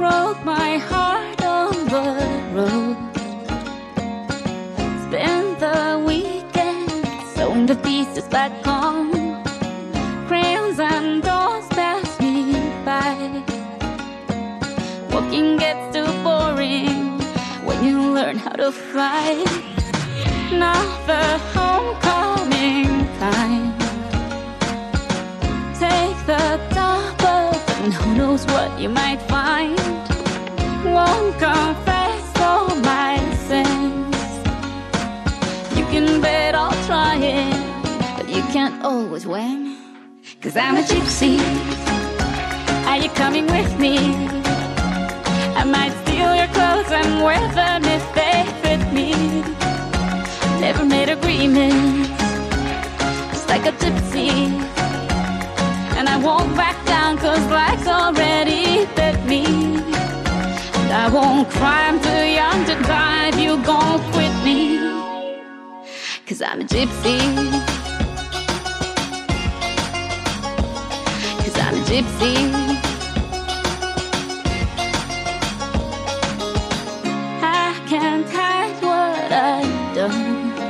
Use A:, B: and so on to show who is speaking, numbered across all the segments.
A: broke my heart on the road. Spent the weekend sewing the pieces back on. Crayons and dolls pass me by. Walking gets too boring when you learn how to fly. Now the homecoming time. Take the double, and who knows what you might find. Won't confess all my sins. You can bet I'll try it, but you can't always win. 'Cause I'm a gypsy. Are you coming with me? I might steal your clothes and wear them if they fit me. Never made agreements, just like a gypsy. And I won't back down 'cause life's already bit me. And I won't cry, I'm too young to die if you gon' quit me. 'Cause I'm a gypsy. 'Cause I'm a gypsy. I can't hide what I've done.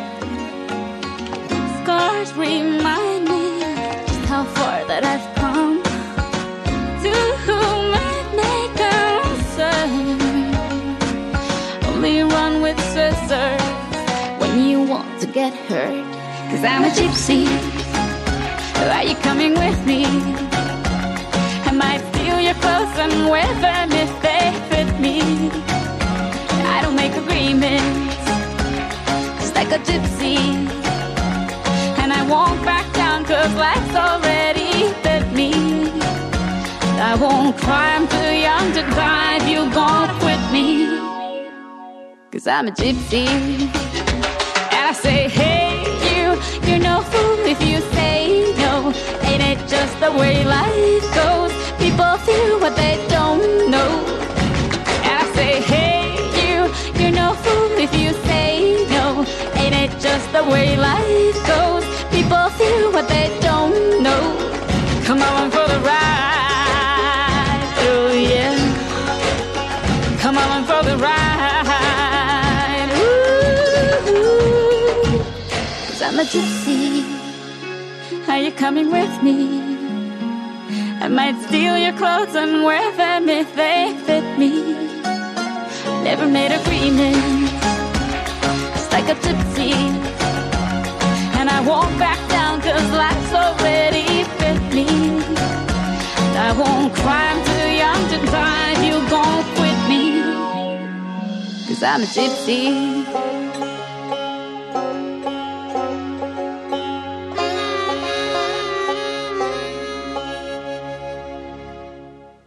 A: Scars remind me just how far that I've come. To whom it may concern, only run with scissors when you want to get hurt. 'Cause I'm a gypsy. Are you coming with me? I might steal your clothes and wear them if they fit me. I don't make agreements, just like a gypsy. And I won't back down 'cause life's already bit me. And I won't cry, I'm too young to die if you gon' quit me. 'Cause I'm a gypsy. And I say, hey, you're no fool if you say no. Ain't it just the way life goes? People feel what they don't know. And I say, hey, you're no fool if you say no. Ain't it just the way life goes? People feel what they don't know. Come on for the ride, oh yeah. Come on for the ride, ooh. 'Cause I'm a gypsy. Are you coming with me? I might steal your clothes and wear them if they fit me. Never made agreements, just like a gypsy. And I won't back down 'cause life's already bit me. And I won't cry, I'm too young to die if you gon' quit me. 'Cause I'm a gypsy.